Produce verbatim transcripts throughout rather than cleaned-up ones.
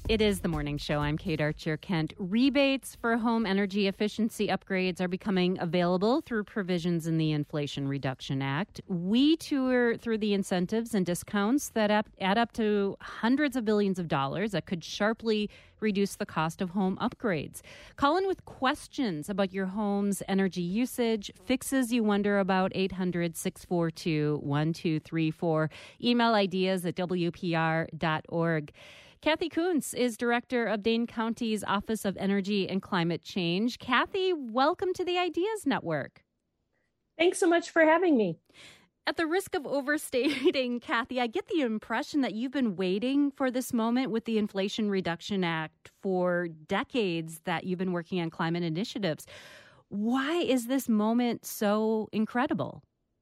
It is the morning show. I'm Kate Archer-Kent. Rebates for home energy efficiency upgrades are becoming available through provisions in the Inflation Reduction Act. We tour through the incentives and discounts that add up to hundreds of billions of dollars that could sharply reduce the cost of home upgrades. Call in with questions about your home's energy usage, fixes you wonder about, eight hundred, six four two, one two three four. Email ideas at W P R dot org. Kathy Kuntz is director of Dane County's Office of Energy and Climate Change. Kathy, welcome to the Ideas Network. Thanks so much for having me. At the risk of overstating, Kathy, I get the impression that you've been waiting for this moment with the Inflation Reduction Act for decades, that you've been working on climate initiatives. Why is this moment so incredible?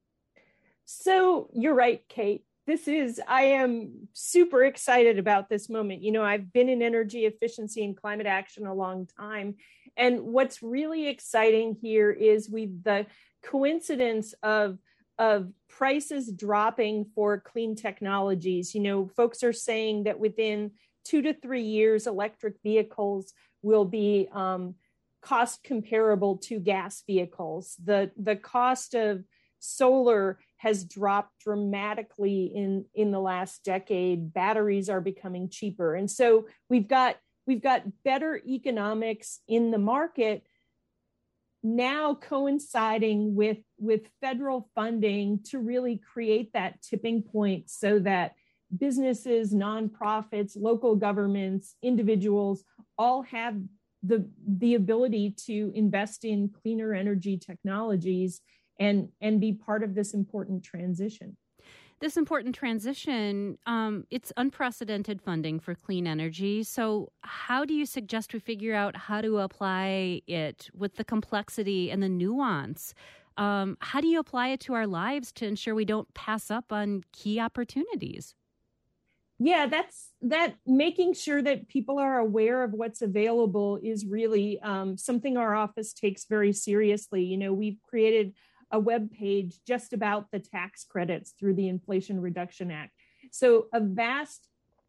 So you're right, Kate. This is, I am super excited about this moment. You know, I've been in energy efficiency and climate action a long time. And what's really exciting here is we the coincidence of, of prices dropping for clean technologies. You know, folks are saying that within two to three years, electric vehicles will be um, cost comparable to gas vehicles. The, the cost of solar has dropped dramatically in, in the last decade. Batteries are becoming cheaper. And so we've got we've got better economics in the market now, coinciding with, with federal funding to really create that tipping point so that businesses, nonprofits, local governments, individuals all have the, the ability to invest in cleaner energy technologies and and be part of this important transition. This important transition, um, it's unprecedented funding for clean energy. So how do you suggest we figure out how to apply it with the complexity and the nuance? Um, how do you apply it to our lives to ensure we don't pass up on key opportunities? Yeah, that's that making sure that people are aware of what's available is really um, something our office takes very seriously. You know, we've created a web page just about the tax credits through the Inflation Reduction Act. So a vast,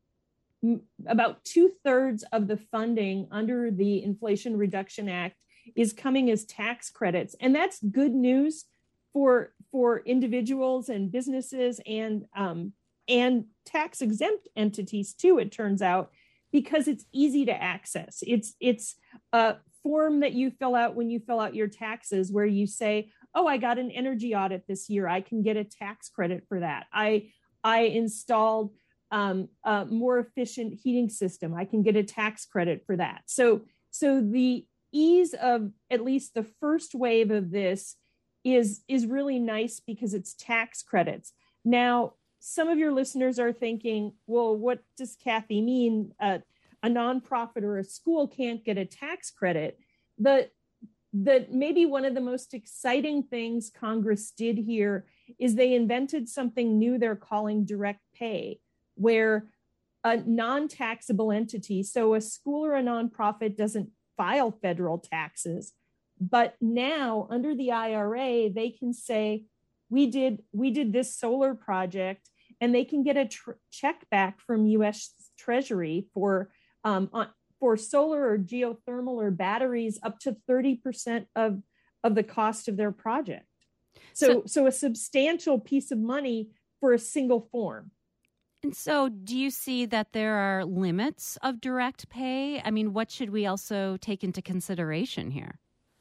about two thirds of the funding under the Inflation Reduction Act is coming as tax credits. And that's good news for, for individuals and businesses and, um, and tax exempt entities too, it turns out, because it's easy to access. It's, it's a form that you fill out when you fill out your taxes where you say, oh, I got an energy audit this year. I can get a tax credit for that. I I installed um, a more efficient heating system. I can get a tax credit for that. So, so the ease of at least the first wave of this is, is really nice because it's tax credits. Now, some of your listeners are thinking, well, what does Kathy mean? Uh, a nonprofit or a school can't get a tax credit. The that maybe one of the most exciting things Congress did here is they invented something new they're calling direct pay, where a non-taxable entity, so a school or a nonprofit doesn't file federal taxes, but now under the I R A, they can say, we did, we did this solar project, and they can get a tr- check back from U S Treasury for um, on, for solar or geothermal or batteries up to thirty percent of, of the cost of their project. So, so, so a substantial piece of money for a single form. And so do you see that there are limits of direct pay? I mean, what should we also take into consideration here?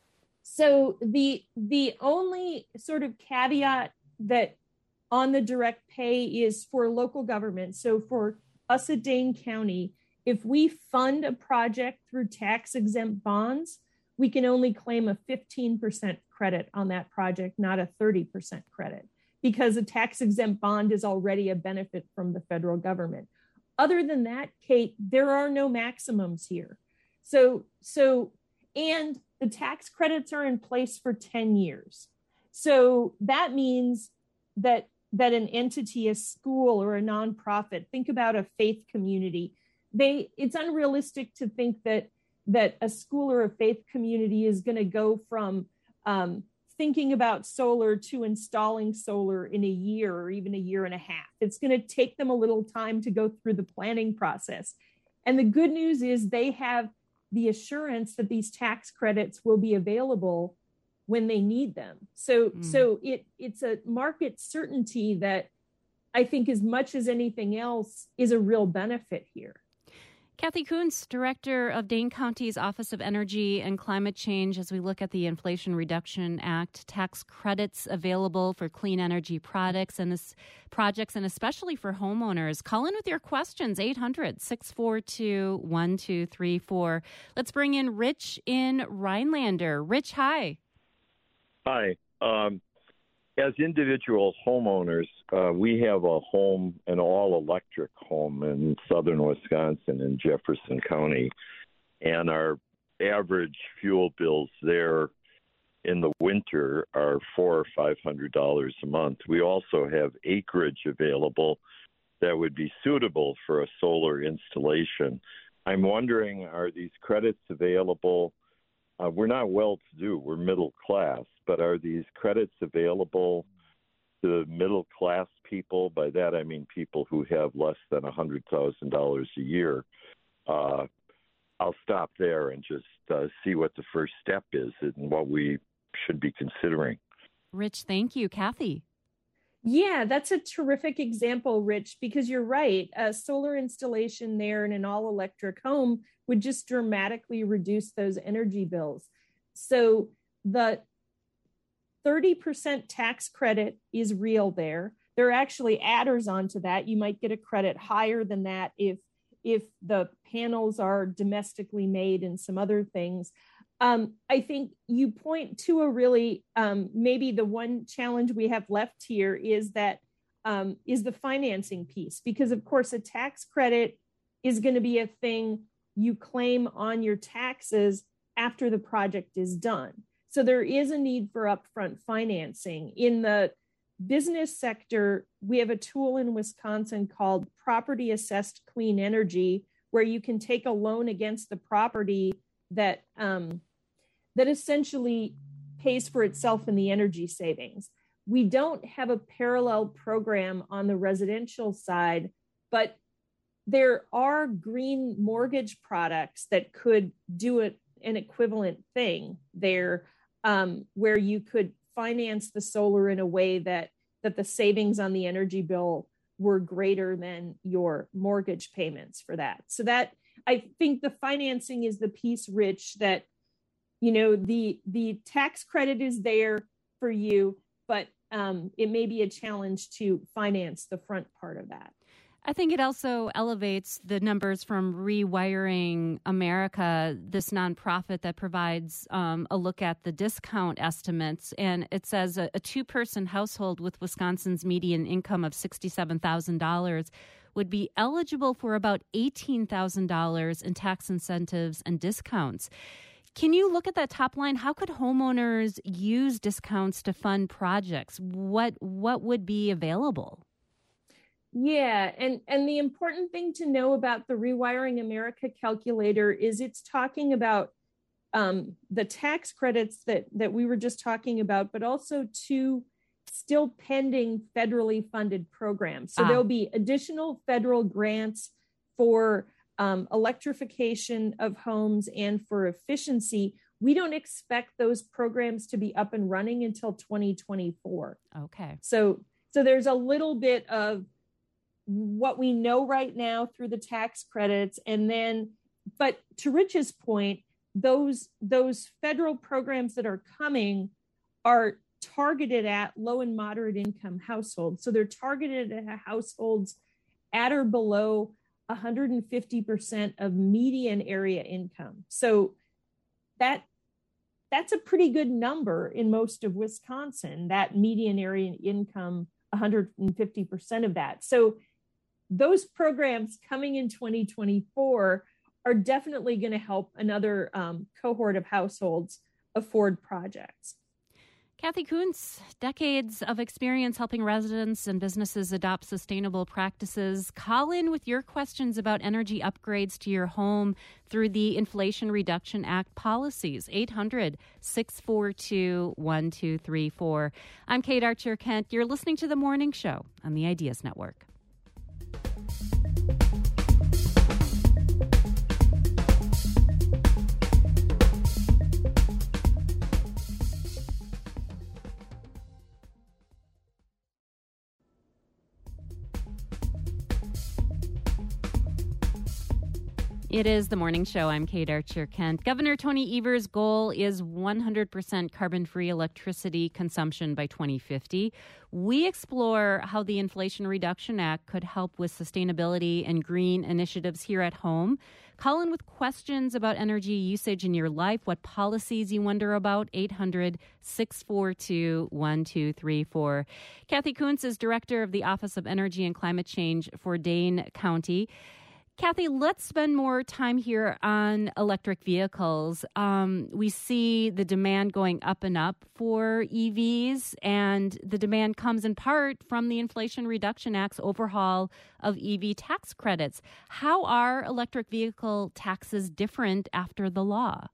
So the, the only sort of caveat that on the direct pay is for local government. So for us at Dane County, if we fund a project through tax exempt bonds, we can only claim a fifteen percent credit on that project, not a thirty percent credit, because a tax exempt bond is already a benefit from the federal government. Other than that, Kate, there are no maximums here. So, so, and the tax credits are in place for ten years. So that means that, that an entity, a school or a nonprofit, think about a faith community, They, it's unrealistic to think that that a school or a faith community is going to go from um, thinking about solar to installing solar in a year or even a year and a half. It's going to take them a little time to go through the planning process. And the good news is they have the assurance that these tax credits will be available when they need them. So, mm. so it it's a market certainty that I think, as much as anything else, is a real benefit here. Kathy Kuntz, Director of Dane County's Office of Energy and Climate Change, as we look at the Inflation Reduction Act, tax credits available for clean energy products and this projects, and especially for homeowners. Call in with your questions, eight hundred, six four two, one two three four. Let's bring in Rich in Rhinelander. Rich, hi. Hi. Um, as individual homeowners, uh, we have a home, an all-electric home in southern Wisconsin in Jefferson County, and our average fuel bills there in the winter are four or five hundred dollars a month. We also have acreage available that would be suitable for a solar installation. I'm wondering, are these credits available? Uh, we're not well-to-do, we're middle class, but are these credits available to middle-class people? By that, I mean people who have less than one hundred thousand dollars a year. Uh, I'll stop there and just uh, see what the first step is and what we should be considering. Rich, thank you. Kathy? Yeah, that's a terrific example, Rich, because you're right. A solar installation there in an all-electric home would just dramatically reduce those energy bills. So the thirty percent tax credit is real there. There are actually adders onto that. You might get a credit higher than that if, if the panels are domestically made and some other things. Um, I think you point to a really, um, maybe the one challenge we have left here is that um, is the financing piece, because of course a tax credit is going to be a thing you claim on your taxes after the project is done. So there is a need for upfront financing. In the business sector, we have a tool in Wisconsin called Property Assessed Clean Energy, where you can take a loan against the property that um, that essentially pays for itself in the energy savings. We don't have a parallel program on the residential side, but there are green mortgage products that could do it, an equivalent thing there, um, where you could finance the solar in a way that, that the savings on the energy bill were greater than your mortgage payments for that. So that, I think the financing is the piece, Rich, that, you know, the, the tax credit is there for you, but um, it may be a challenge to finance the front part of that. I think it also elevates the numbers from Rewiring America, this nonprofit that provides um, a look at the discount estimates. And it says a, a two-person household with Wisconsin's median income of sixty-seven thousand dollars would be eligible for about eighteen thousand dollars in tax incentives and discounts. Can you look at that top line? How could homeowners use discounts to fund projects? What what would be available? Yeah, and, and the important thing to know about the Rewiring America calculator is it's talking about um, the tax credits that, that we were just talking about, but also two still pending federally funded programs. So ah. there'll be additional federal grants for um, electrification of homes and for efficiency. We don't expect those programs to be up and running until twenty twenty-four. Okay. So, so there's a little bit of what we know right now through the tax credits. And then, but to Rich's point, those, those federal programs that are coming are targeted at low and moderate income households. So they're targeted at households at or below one hundred fifty percent of median area income. So that that's a pretty good number in most of Wisconsin, that median area income, one hundred fifty percent of that. So those programs coming in twenty twenty-four are definitely going to help another um, cohort of households afford projects. Kathy Kuntz, decades of experience helping residents and businesses adopt sustainable practices. Call in with your questions about energy upgrades to your home through the Inflation Reduction Act policies. eight hundred, six four two, one two three four. I'm Kate Archer-Kent. You're listening to The Morning Show on the Ideas Network. It is the morning show. I'm Kate Archer-Kent. Governor Tony Evers' goal is one hundred percent carbon-free electricity consumption by twenty fifty. We explore how the Inflation Reduction Act could help with sustainability and green initiatives here at home. Call in with questions about energy usage in your life, what policies you wonder about, eight hundred, six four two, one two three four. Kathy Kuntz is Director of the Office of Energy and Climate Change for Dane County. Kathy, let's spend more time here on electric vehicles. Um, we see the demand going up and up for E Vs, and the demand comes in part from the Inflation Reduction Act's overhaul of E V tax credits. How are electric vehicle taxes different after the law?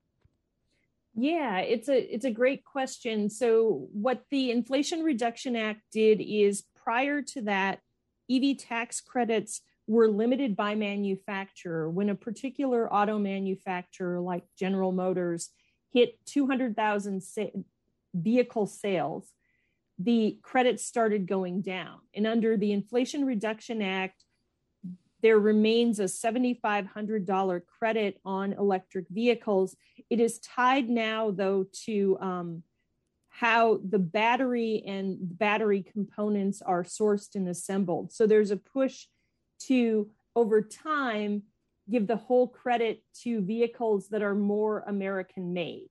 Yeah, it's a it's a great question. So what the Inflation Reduction Act did is, prior to that, E V tax credits were limited by manufacturer. When a particular auto manufacturer like General Motors hit two hundred thousand sa- vehicle sales, the credits started going down. And under the Inflation Reduction Act, there remains a seven thousand five hundred dollars credit on electric vehicles. It is tied now, though, to um, how the battery and battery components are sourced and assembled. So there's a push to, over time, give the whole credit to vehicles that are more American made.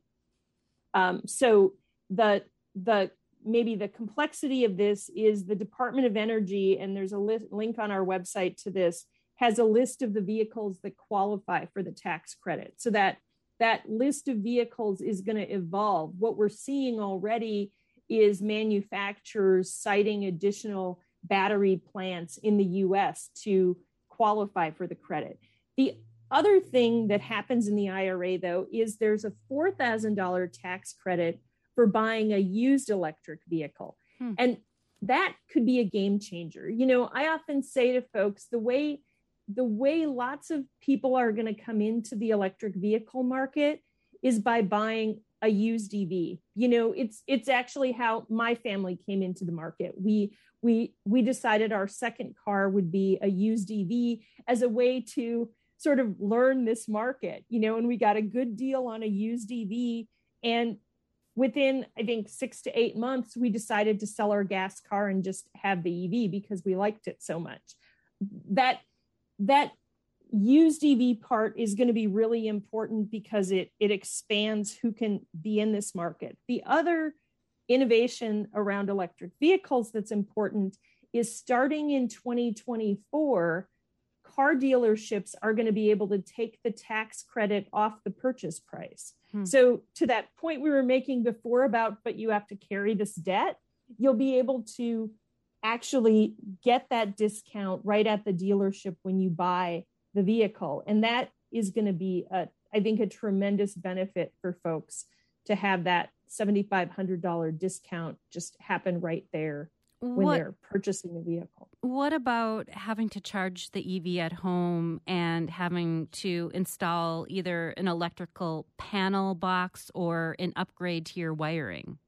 Um, so the the maybe the complexity of this is the Department of Energy, and there's a li- link on our website to this, has a list of the vehicles that qualify for the tax credit. So that that list of vehicles is going to evolve. What we're seeing already is manufacturers citing additional battery plants in the U S to qualify for the credit. The other thing that happens in the I R A, though, is there's a four thousand dollars tax credit for buying a used electric vehicle. Hmm. And that could be a game changer. You know, I often say to folks, the way the way lots of people are going to come into the electric vehicle market is by buying a used E V. You know, it's it's actually how my family came into the market. We we we decided our second car would be a used E V as a way to sort of learn this market, you know, and we got a good deal on a used E V. And within, I think, six to eight months, we decided to sell our gas car and just have the E V because we liked it so much. That that used E V part is going to be really important because it it expands who can be in this market. The other innovation around electric vehicles that's important is, starting in twenty twenty-four, car dealerships are going to be able to take the tax credit off the purchase price. Hmm. So to that point we were making before about, but you have to carry this debt, you'll be able to actually get that discount right at the dealership when you buy the vehicle. And that is going to be, a, I think, a tremendous benefit for folks to have that seven thousand five hundred dollars discount just happen right there when what, they're purchasing a vehicle. What about having to charge the E V at home and having to install either an electrical panel box or an upgrade to your wiring?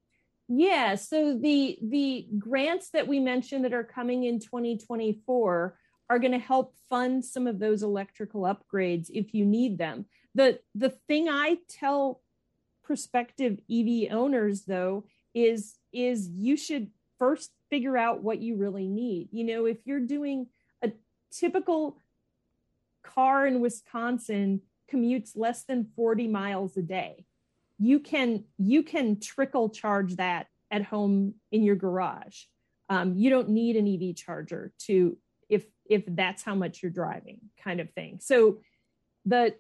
Yeah, so the the grants that we mentioned that are coming in twenty twenty-four are going to help fund some of those electrical upgrades if you need them. The the thing I tell prospective E V owners, though, is is you should first figure out what you really need. You know, if you're doing a typical car in Wisconsin commutes less than forty miles a day, you can you can trickle charge that at home in your garage. Um, you don't need an E V charger to if if that's how much you're driving, kind of thing. So the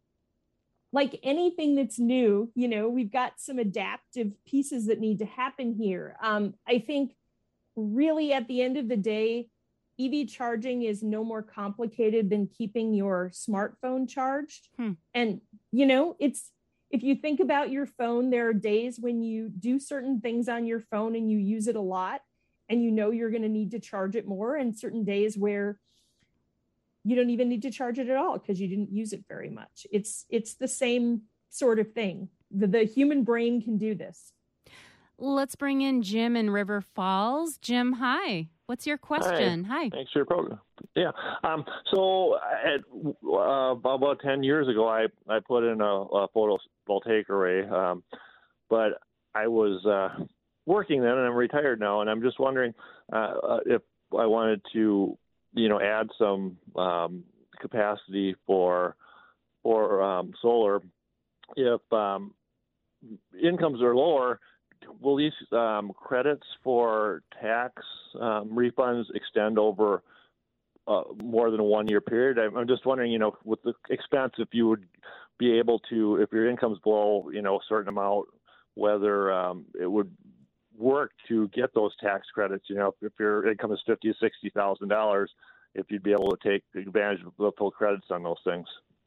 like anything that's new, you know, we've got some adaptive pieces that need to happen here. Um, I think really at the end of the day, E V charging is no more complicated than keeping your smartphone charged. Hmm. And, you know, it's, if you think about your phone, there are days when you do certain things on your phone and you use it a lot and you know you're going to need to charge it more, and certain days where you don't even need to charge it at all because you didn't use it very much. It's it's the same sort of thing. The, the human brain can do this. Let's bring in Jim in River Falls. Jim, hi. What's your question? Hi. Hi. Thanks for your program. Yeah. Um, so at, uh, about ten years ago, I, I put in a, a photovoltaic array, um, but I was uh, working then, and I'm retired now, and I'm just wondering uh, if I wanted to, you know, add some um, capacity for for um, solar. If um, incomes are lower, will these um, credits for tax um, refunds extend over uh, more than a one-year period? I'm, I'm just wondering, you know, with the expense, if you would be able to, if your income's below, you know, a certain amount, whether um, it would work to get those tax credits. You know, if your income is fifty, sixty thousand dollars, if you'd be able to take advantage of the full credits on those things.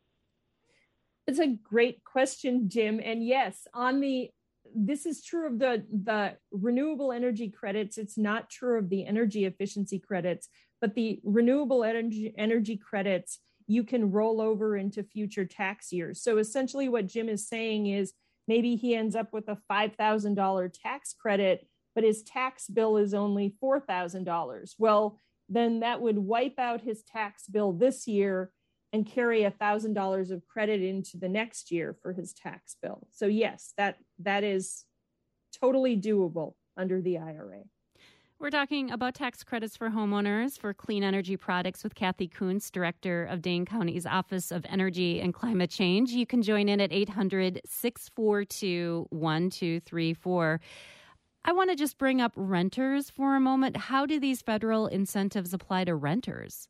It's a great question, Jim. And yes, on the this is true of the, the renewable energy credits. It's not true of the energy efficiency credits, but the renewable energy, energy credits, you can roll over into future tax years. So essentially what Jim is saying is maybe he ends up with a five thousand dollars tax credit, but his tax bill is only four thousand dollars. Well, then that would wipe out his tax bill this year and carry one thousand dollars of credit into the next year for his tax bill. So yes, that that is totally doable under the I R A. We're talking about tax credits for homeowners for clean energy products with Kathy Kuntz, Director of Dane County's Office of Energy and Climate Change. You can join in at eight hundred, six four two, one two three four. I want to just bring up renters for a moment. How do these federal incentives apply to renters?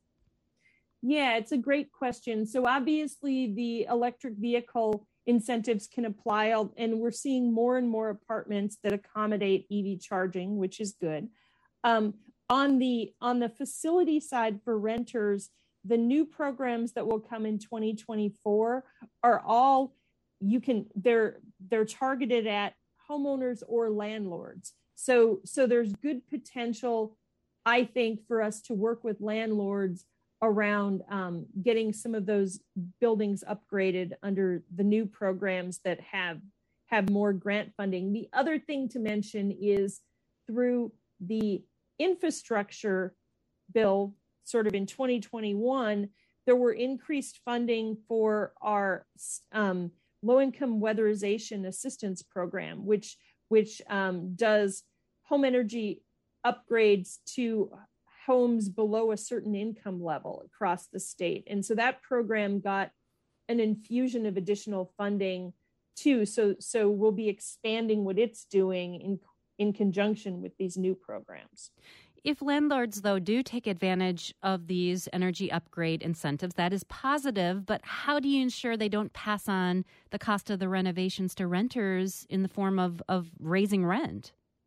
Yeah, it's a great question. So obviously the electric vehicle incentives can apply, and we're seeing more and more apartments that accommodate E V charging, which is good. Um, on the on the facility side for renters, the new programs that will come in twenty twenty-four are all you can they're they're targeted at homeowners or landlords. So so there's good potential, I think, for us to work with landlords around um, getting some of those buildings upgraded under the new programs that have have more grant funding. The other thing to mention is through the infrastructure bill, sort of in twenty twenty-one, there were increased funding for our um, low-income weatherization assistance program, which which um, does home energy upgrades to homes below a certain income level across the state. And so that program got an infusion of additional funding too. So, so we'll be expanding what it's doing in, in conjunction with these new programs. If landlords, though, do take advantage of these energy upgrade incentives, that is positive, but how do you ensure they don't pass on the cost of the renovations to renters in the form of, of raising rent?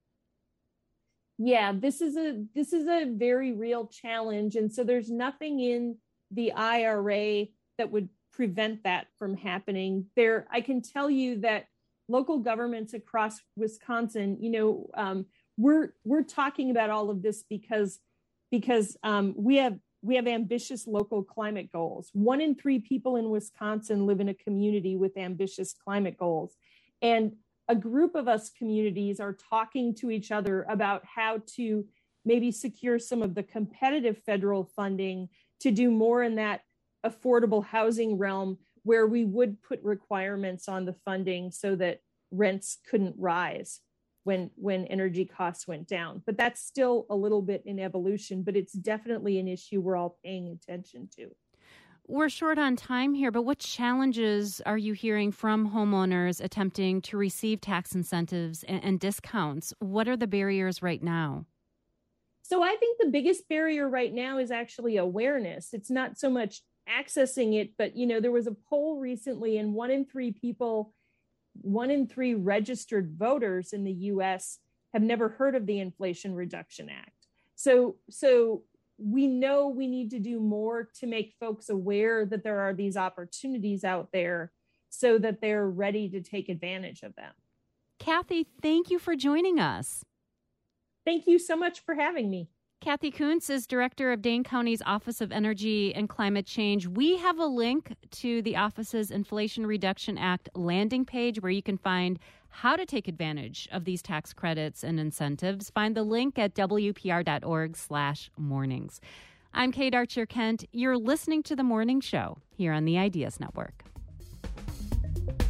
Yeah, this is a this is a very real challenge. And so there's nothing in the I R A that would prevent that from happening. There, I can tell you that local governments across Wisconsin, you know, um, we're we're talking about all of this because because um, we have we have ambitious local climate goals. One in three people in Wisconsin live in a community with ambitious climate goals, and a group of us communities are talking to each other about how to maybe secure some of the competitive federal funding to do more in that affordable housing realm, where we would put requirements on the funding so that rents couldn't rise when when energy costs went down. But that's still a little bit in evolution, but it's definitely an issue we're all paying attention to. We're short on time here, but what challenges are you hearing from homeowners attempting to receive tax incentives and, and discounts? What are the barriers right now? So I think the biggest barrier right now is actually awareness. It's not so much accessing it, but, you know, there was a poll recently, and one in three people, one in three registered voters in the U S have never heard of the Inflation Reduction Act. So, so we know we need to do more to make folks aware that there are these opportunities out there so that they're ready to take advantage of them. Kathy, thank you for joining us. Thank you so much for having me. Kathy Kuntz is Director of Dane County's Office of Energy and Climate Change. We have a link to the office's Inflation Reduction Act landing page where you can find how to take advantage of these tax credits and incentives, find the link at W P R dot org slash mornings. I'm Kate Archer-Kent. You're listening to The Morning Show here on the Ideas Network.